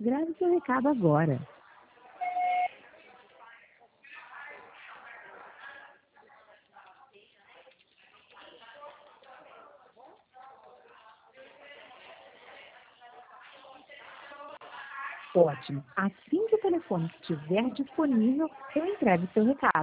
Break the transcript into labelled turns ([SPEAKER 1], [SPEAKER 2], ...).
[SPEAKER 1] Grave seu recado agora. Ótimo. Assim que o telefone estiver disponível, eu entrego o seu recado.